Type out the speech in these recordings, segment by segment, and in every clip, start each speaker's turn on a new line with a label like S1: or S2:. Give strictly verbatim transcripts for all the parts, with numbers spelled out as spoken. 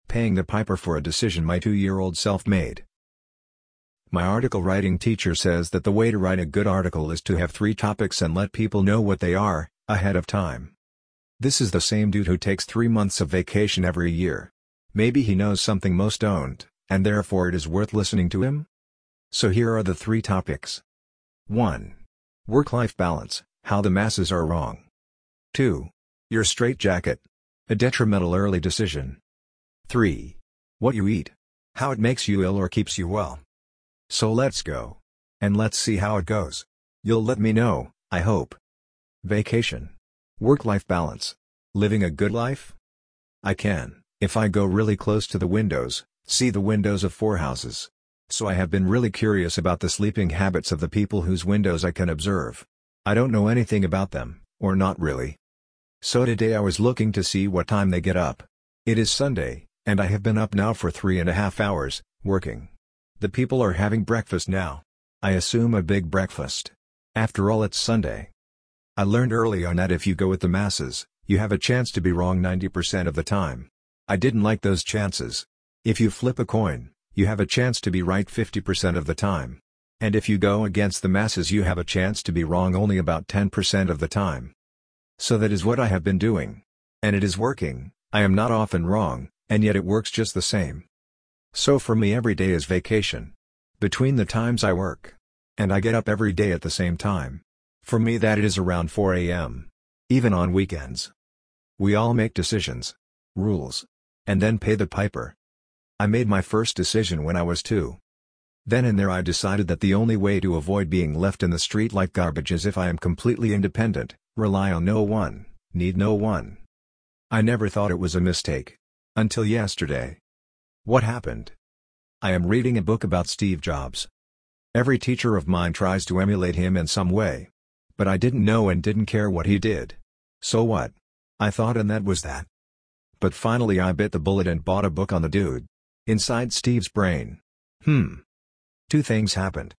S1: Paying the piper for a decision my two-year-old self made. My article writing teacher says that the way to write a good article is to have three topics and let people know what they are, ahead of time. This is the same dude who takes three months of vacation every year. Maybe he knows something most don't, and therefore it is worth listening to him? So here are the three topics. one. Work-life balance, how the masses are wrong. two. Your straitjacket. A detrimental early decision. three. What you eat. How it makes you ill or keeps you well. So let's go. And let's see how it goes. You'll let me know, I hope. Vacation. Work-life balance. Living a good life? I can, if I go really close to the windows, see the windows of four houses. So I have been really curious about the sleeping habits of the people whose windows I can observe. I don't know anything about them, or not really. So today I was looking to see what time they get up. It is Sunday, and I have been up now for three and a half hours, working. The people are having breakfast now. I assume a big breakfast. After all, it's Sunday. I learned early on that if you go with the masses, you have a chance to be wrong ninety percent of the time. I didn't like those chances. If you flip a coin, you have a chance to be right fifty percent of the time. And if you go against the masses, you have a chance to be wrong only about ten percent of the time. So that is what I have been doing. And it is working. I am not often wrong, and yet it works just the same. So for me, every day is vacation. Between the times I work and I get up every day at the same time. For me, that is around four A M Even on weekends. We all make decisions, rules, and then pay the piper. I made my first decision when I was two. Then and there I decided that the only way to avoid being left in the street like garbage is if I am completely independent, rely on no one, need no one. I never thought it was a mistake. Until yesterday. What happened? I am reading a book about Steve Jobs. Every teacher of mine tries to emulate him in some way. But I didn't know and didn't care what he did. So what? I thought, and that was that. But finally I bit the bullet and bought a book on the dude. Inside Steve's brain. Hmm. Two things happened.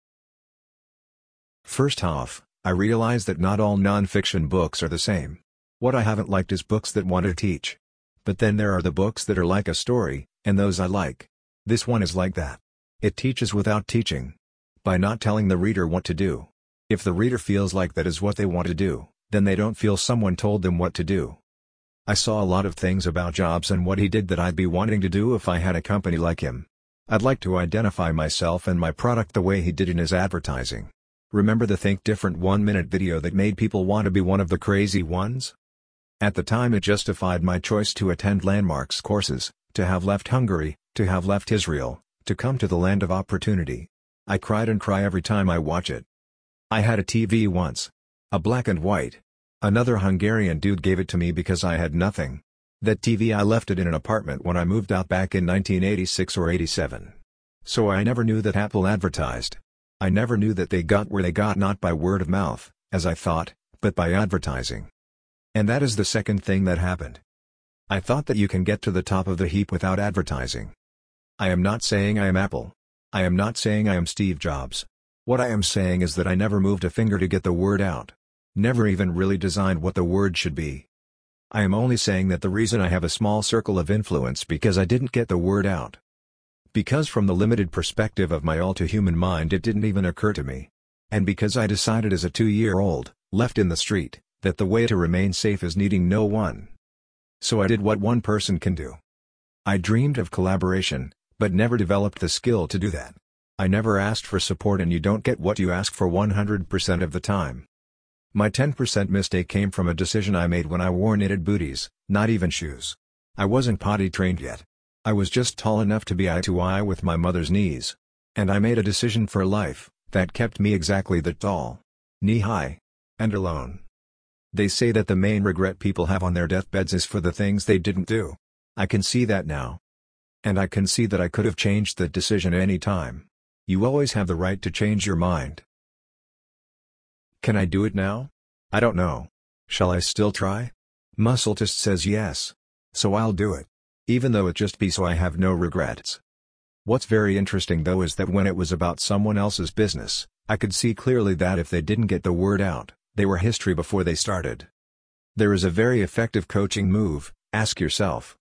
S1: First off, I realized that not all non-fiction books are the same. What I haven't liked is books that want to teach. But then there are the books that are like a story, and those I like. This one is like that. It teaches without teaching. By not telling the reader what to do. If the reader feels like that is what they want to do, then they don't feel someone told them what to do. I saw a lot of things about Jobs and what he did that I'd be wanting to do if I had a company like him. I'd like to identify myself and my product the way he did in his advertising. Remember the Think Different one-minute video that made people want to be one of the crazy ones? At the time it justified my choice to attend Landmarks courses, to have left Hungary, to have left Israel, to come to the land of opportunity. I cried and cry every time I watch it. I had a T V once. A black and white. Another Hungarian dude gave it to me because I had nothing. That T V I left it in an apartment when I moved out back in nineteen eighty-six or eighty-seven. So I never knew that Apple advertised. I never knew that they got where they got not by word of mouth, as I thought, but by advertising. And that is the second thing that happened. I thought that you can get to the top of the heap without advertising. I am not saying I am Apple. I am not saying I am Steve Jobs. What I am saying is that I never moved a finger to get the word out. Never even really designed what the word should be. I am only saying that the reason I have a small circle of influence because I didn't get the word out. Because from the limited perspective of my all-too-human mind it didn't even occur to me. And because I decided as a two-year-old, left in the street, that the way to remain safe is needing no one. So I did what one person can do. I dreamed of collaboration, but never developed the skill to do that. I never asked for support, and you don't get what you ask for one hundred percent of the time. My ten percent mistake came from a decision I made when I wore knitted booties, not even shoes. I wasn't potty trained yet. I was just tall enough to be eye to eye with my mother's knees. And I made a decision for life, that kept me exactly that tall. Knee high. And alone. They say that the main regret people have on their deathbeds is for the things they didn't do. I can see that now. And I can see that I could have changed that decision any time. You always have the right to change your mind. Can I do it now? I don't know. Shall I still try? Muscletest says yes. So I'll do it. Even though it just be so I have no regrets. What's very interesting though is that when it was about someone else's business, I could see clearly that if they didn't get the word out, they were history before they started. There is a very effective coaching move. Ask yourself,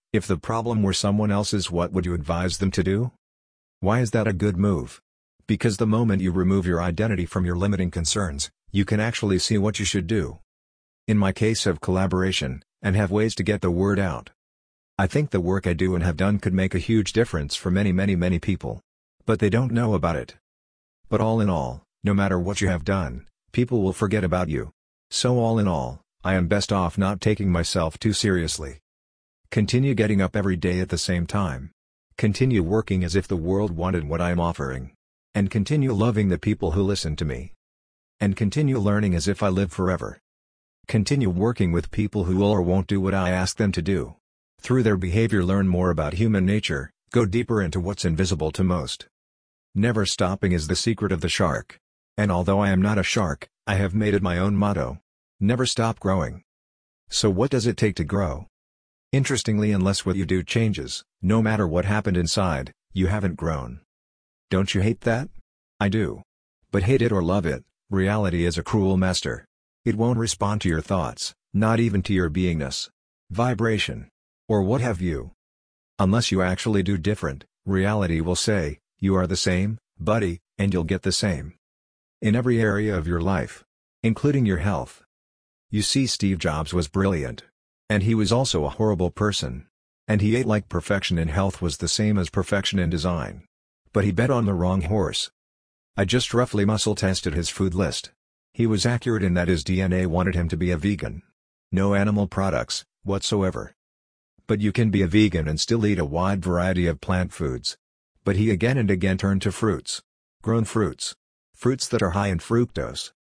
S1: If the problem were someone else's, what would you advise them to do? Why is that a good move? Because the moment you remove your identity from your limiting concerns, you can actually see what you should do. In my case of collaboration, and have ways to get the word out. I think the work I do and have done could make a huge difference for many many many people. But they don't know about it. But all in all, no matter what you have done, people will forget about you. So all in all, I am best off not taking myself too seriously. Continue getting up every day at the same time. Continue working as if the world wanted what I am offering. And continue loving the people who listen to me. And continue learning as if I live forever. Continue working with people who will or won't do what I ask them to do. Through their behavior learn more about human nature, go deeper into what's invisible to most. Never stopping is the secret of the shark. And although I am not a shark, I have made it my own motto. Never stop growing. So what does it take to grow? Interestingly, unless what you do changes, no matter what happened inside, you haven't grown. Don't you hate that? I do. But hate it or love it, reality is a cruel master. It won't respond to your thoughts, not even to your beingness, vibration, or what have you. Unless you actually do different, reality will say, you are the same, buddy, and you'll get the same. In every area of your life. Including your health. You see, Steve Jobs was brilliant. And he was also a horrible person. And he ate like perfection in health was the same as perfection in design. But he bet on the wrong horse. I just roughly muscle tested his food list. He was accurate in that his D N A wanted him to be a vegan. No animal products, whatsoever. But you can be a vegan and still eat a wide variety of plant foods. But he again and again turned to fruits. Grown fruits. Fruits that are high in fructose.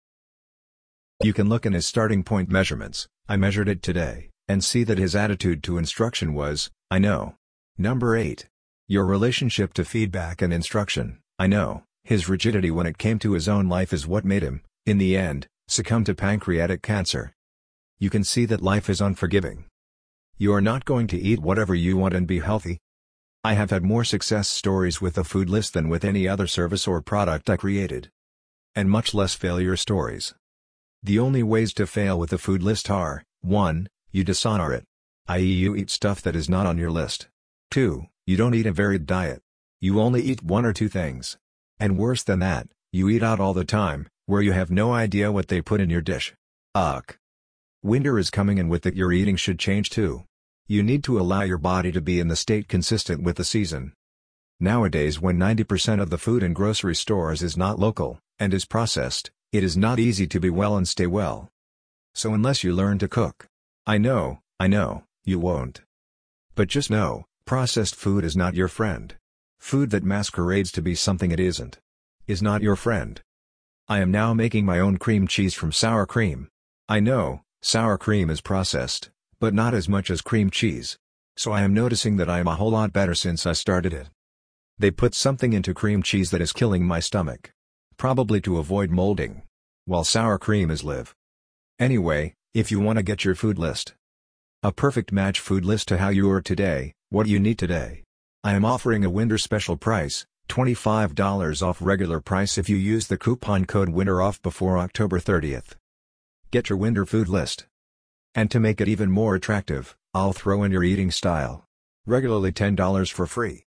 S1: You can look in his starting point measurements, I measured it today, and see that his attitude to instruction was, I know. Number eight. Your relationship to feedback and instruction, I know. His rigidity when it came to his own life is what made him, in the end, succumb to pancreatic cancer. You can see that life is unforgiving. You are not going to eat whatever you want and be healthy. I have had more success stories with the food list than with any other service or product I created. And much less failure stories. The only ways to fail with the food list are, one. You dishonor it. that is you eat stuff that is not on your list. two. You don't eat a varied diet. You only eat one or two things. And worse than that, you eat out all the time, where you have no idea what they put in your dish. Ugh. Winter is coming and with it your eating should change too. You need to allow your body to be in the state consistent with the season. Nowadays when ninety percent of the food in grocery stores is not local, and is processed, it is not easy to be well and stay well. So unless you learn to cook, I know, I know, you won't. But just know, processed food is not your friend. Food that masquerades to be something it isn't, is not your friend. I am now making my own cream cheese from sour cream. I know, sour cream is processed, but not as much as cream cheese. So I am noticing that I am a whole lot better since I started it. They put something into cream cheese that is killing my stomach. Probably to avoid molding. While sour cream is live. Anyway, if you want to get your food list. A perfect match food list to how you are today, what you need today. I am offering a winter special price, twenty-five dollars off regular price if you use the coupon code WINTEROFF before October thirtieth. Get your winter food list. And to make it even more attractive, I'll throw in your eating style. Regularly ten dollars for free.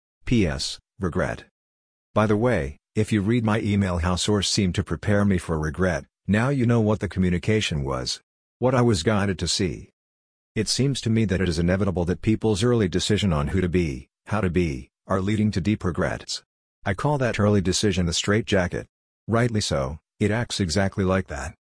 S1: P S. Regret. By the way, if you read my email how source seemed to prepare me for regret, now you know what the communication was. What I was guided to see. It seems to me that it is inevitable that people's early decision on who to be, how to be, are leading to deep regrets. I call that early decision the straitjacket. Rightly so, it acts exactly like that.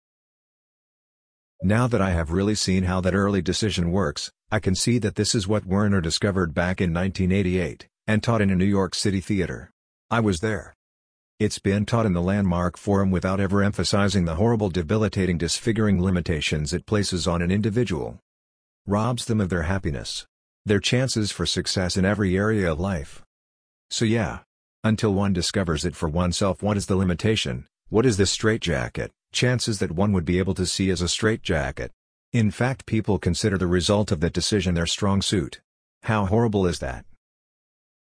S1: Now that I have really seen how that early decision works, I can see that this is what Werner discovered back in nineteen eighty-eight, and taught in a New York City theater. I was there. It's been taught in the Landmark Forum without ever emphasizing the horrible debilitating disfiguring limitations it places on an individual. Robs them of their happiness. Their chances for success in every area of life. So yeah. Until one discovers it for oneself, what is the limitation, what is the straitjacket, chances that one would be able to see as a straitjacket. In fact, people consider the result of that decision their strong suit. How horrible is that?